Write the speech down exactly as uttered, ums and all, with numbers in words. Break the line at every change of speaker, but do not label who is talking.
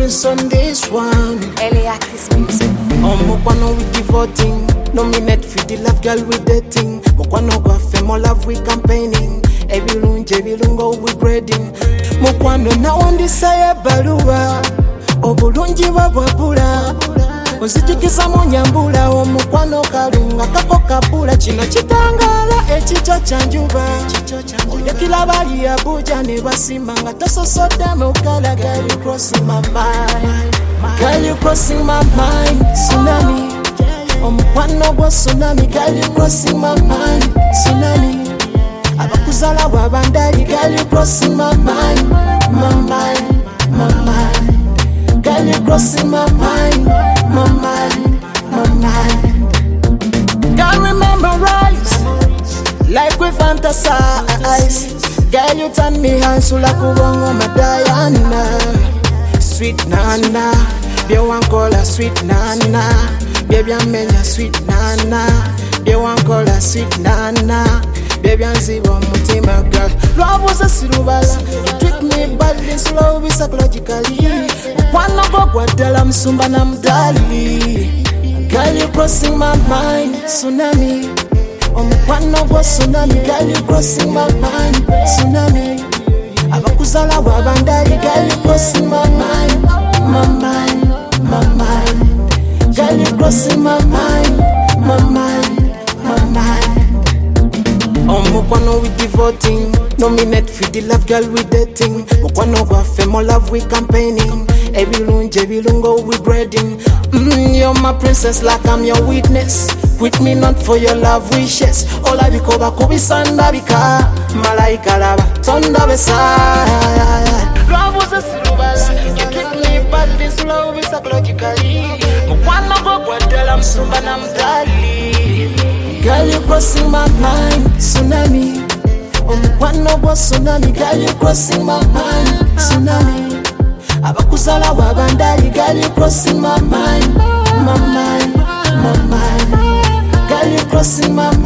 produce on this one.
Eliakis music.
Oh, Mokwano we devoting. Nominate for the love girl we dating. Mokwano go femo love we campaigning. Every lunge, every lungo we grading. Mokwano na wandi saye baluwa. Obulungi babwabula. Onzijukisa mu nyambula. Omukwano kalunga kako kabula. Kino kitangala ekico kyanjuba. Oyakila bali Abuja ne basima nga tososodde mu kala. Girl you crossing my mind. Girl you crossing my mind. Tsunami. Omukwano gwa tsunami. Girl you crossing my mind. Tsunami. Abakuzala wabandali. Girl you crossing my mind. My mind. My mind. Girl you crossing my mind. My mind. My mind. Girl rememberize. Like we fantasize. Girl you turn me hands like kubongo madayana. Sweet nana. They want call her sweet nana. Baby I'm menya sweet nana. They want call her sweet nana. Baby I'm zibo mutima girl. Love was a silubala. You treat me badly, slowly, psychologically. One no go guadala msumba na mdali. Girl you crossing my mind. Tsunami. Omukwano gwa tsunami. Girl you crossing my mind. Tsunami. Abakuzala wabandali. Girl you crossing my mind. My mind. My mind. Girl you crossing my mind. My mind. My mind. Omukwano we devoting. Nominate for the love girl we dating. Mukwano gwa femo love we campaigning. Every lunge, every lungo we grading. Mm, you're my princess like I'm your witness. With me not for your love wishes. Ola bikoba kubisanda bika. Malaika lava tonda besa. Love was a silubala. You treat me badly, slowly, psychologically. Mukwano go guadala msumba na mdali. Girl you crossing my mind. Tsunami. Omukwano gwa tsunami. Girl you crossing my mind. Tsunami. Abakuzala wabandali. Girl you crossing my mind. My mind. My mind. Girl you crossing my mind.